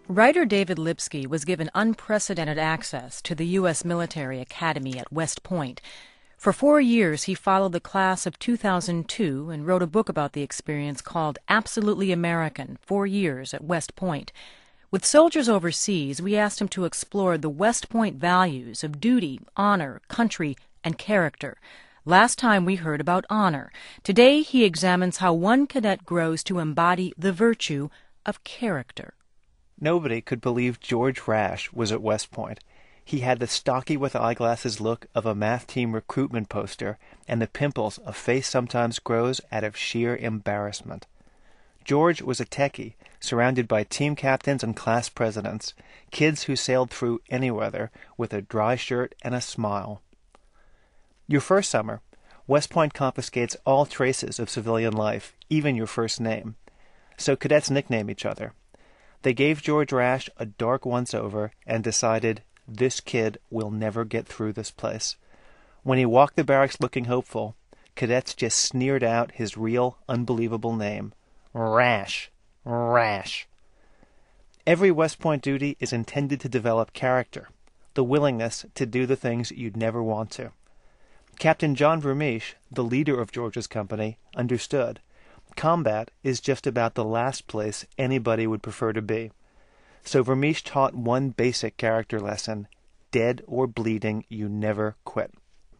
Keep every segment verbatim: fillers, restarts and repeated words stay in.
Writer David Lipsky was given unprecedented access to the U S military academy at West Point. For four years, he followed the class of two thousand two and wrote a book about the experience called Absolutely American, Four Years at West Point. With soldiers overseas, we asked him to explore the West Point values of duty, honor, country, and character. Last time we heard about honor. Today he examines how one cadet grows to embody the virtue of character. Nobody could believe George Rash was at West Point. He had the stocky with eyeglasses look of a math team recruitment poster, and the pimples a face sometimes grows out of sheer embarrassment. George was a techie, surrounded by team captains and class presidents, kids who sailed through any weather with a dry shirt and a smile. Your first summer, West Point confiscates all traces of civilian life, even your first name. So cadets nickname each other. They gave George Rash a dark once-over and decided, this kid will never get through this place. When he walked the barracks looking hopeful, cadets just sneered out his real, unbelievable name. Rash. Rash. Every West Point duty is intended to develop character, the willingness to do the things you'd never want to. Captain John Vermeesh, the leader of George's company, understood. Combat is just about the last place anybody would prefer to be. So Vermeesh taught one basic character lesson: dead or bleeding, you never quit.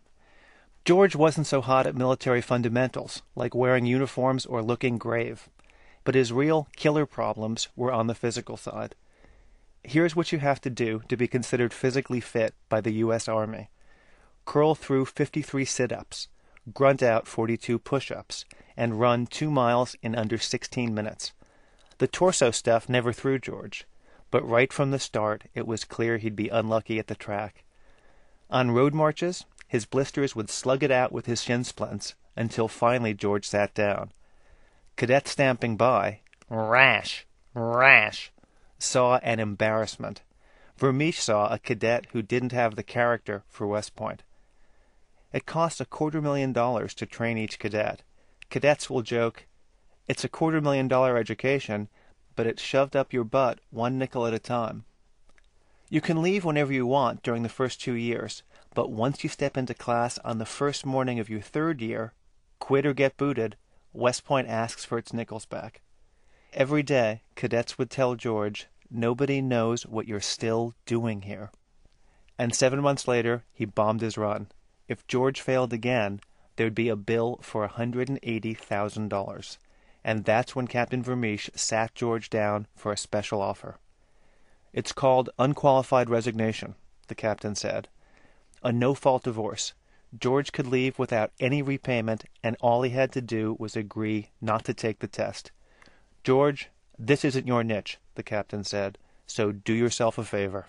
George wasn't so hot at military fundamentals, like wearing uniforms or looking grave, but his real killer problems were on the physical side. Here's what you have to do to be considered physically fit by the U S Army. Curl through fifty-three sit-ups, grunt out forty-two push-ups, and run two miles in under sixteen minutes. The torso stuff never threw George, but right from the start it was clear he'd be unlucky at the track. On road marches, his blisters would slug it out with his shin splints until finally George sat down. Cadets stamping by, Rash, Rash, saw an embarrassment. Vermeesh saw a cadet who didn't have the character for West Point. It costs a quarter million dollars to train each cadet. Cadets will joke, it's a quarter million dollar education, but it's shoved up your butt one nickel at a time. You can leave whenever you want during the first two years, but once you step into class on the first morning of your third year, quit or get booted, West Point asks for its nickels back. Every day, cadets would tell George, nobody knows what you're still doing here. And seven months later, he bombed his run. If George failed again, there'd be a bill for one hundred eighty thousand dollars. And that's when Captain Vermeesh sat George down for a special offer. It's called unqualified resignation, the captain said. A no-fault divorce. George could leave without any repayment, and all he had to do was agree not to take the test. George, this isn't your niche, the captain said, so do yourself a favor.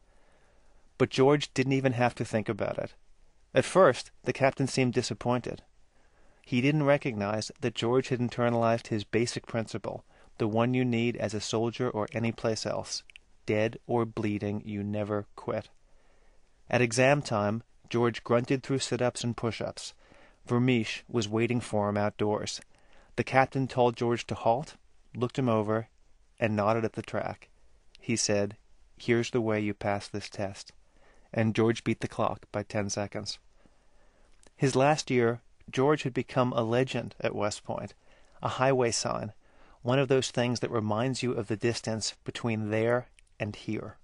But George didn't even have to think about it. At first, the captain seemed disappointed. He didn't recognize that George had internalized his basic principle, the one you need as a soldier or any place else. Dead or bleeding, you never quit. At exam time, George grunted through sit-ups and push-ups. Vermeesh was waiting for him outdoors. The captain told George to halt, looked him over, and nodded at the track. He said, here's the way you pass this test. And George beat the clock by ten seconds. His last year, George had become a legend at West Point, a highway sign, one of those things that reminds you of the distance between there and here.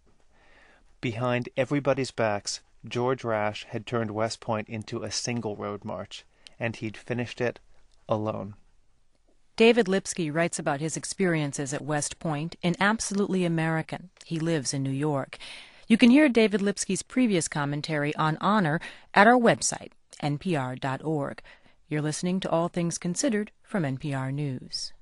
Behind everybody's backs, George Rash had turned West Point into a single road march, and he'd finished it alone. David Lipsky writes about his experiences at West Point in Absolutely American. He lives in New York. You can hear David Lipsky's previous commentary on honor at our website, N P R dot org. You're listening to All Things Considered from N P R News.